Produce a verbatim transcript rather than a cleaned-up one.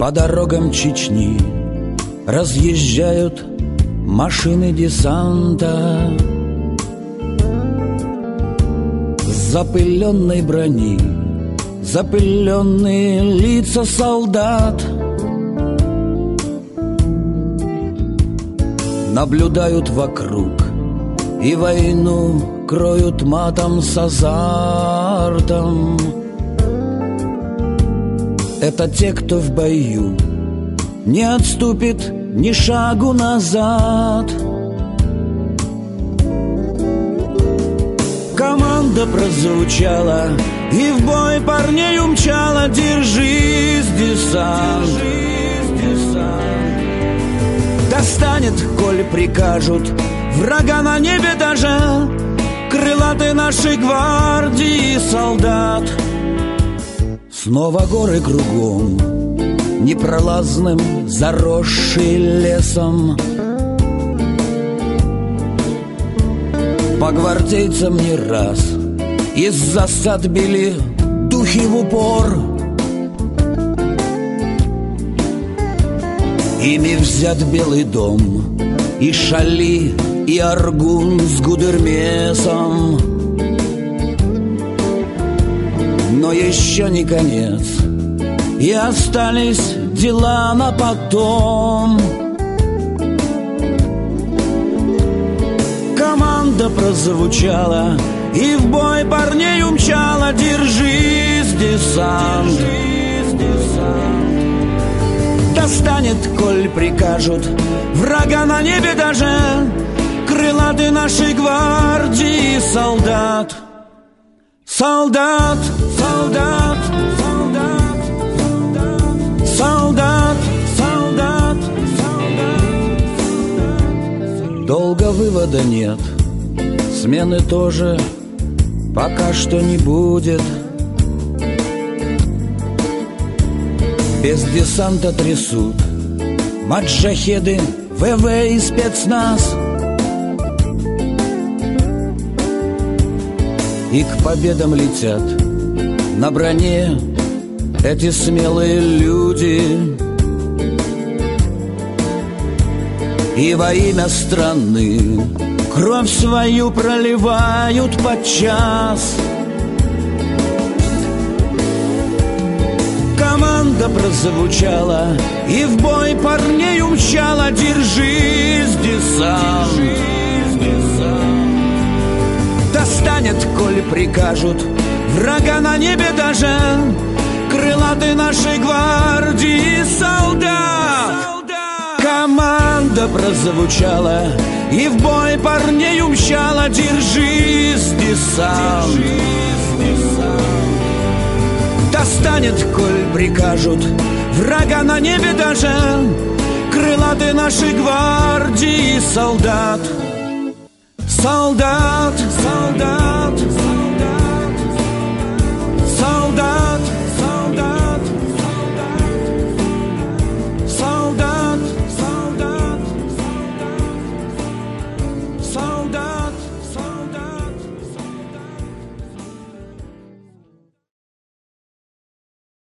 По дорогам Чечни разъезжают машины десанта. Запыленной брони, запыленные лица солдат наблюдают вокруг и войну кроют матом с азартом. Это те, кто в бою не отступит ни шагу назад. Команда прозвучала, и в бой парней умчала. Держись, десант, достанет, коль прикажут, врага на небе даже крылатые нашей гвардии солдат. Снова горы кругом, непролазным, заросший лесом. По гвардейцам не раз из засад били духи в упор. Ими взят Белый дом, и Шали, и Аргун с Гудермесом. Но еще не конец, и остались дела на потом. Команда прозвучала, и в бой парней умчала. Держись, десант, достанет, коль прикажут, врага на небе даже крылатые нашей гвардии солдат. Солдат, солдат, солдат, солдат, солдат, солдат. Долго вывода нет, смены тоже пока что не будет. Без десанта трясут маджахеды, ВВ и спецназ. И к победам летят на броне эти смелые люди. И во имя страны кровь свою проливают подчас. Команда прозвучала, и в бой парней умчала. Держись, десант, достанет, коль прикажут, врага на небе даже крылатые нашей гвардии солдат. Команда прозвучала, и в бой парней умчала. Держись, десант, достанет, коль прикажут, врага на небе даже крылатые нашей гвардии солдат. Солдат, солдат.